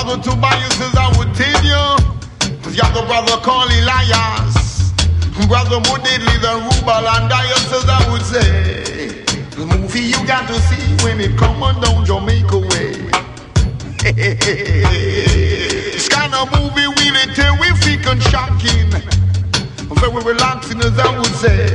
Brother Tobias says I would tell you, cause you have the brother called Elias, Brother more deadly than Rubal and Dias says I would say, the movie you got to see when it come on down Jamaica way. This kind of movie really terrific and shocking, very relaxing as I would say.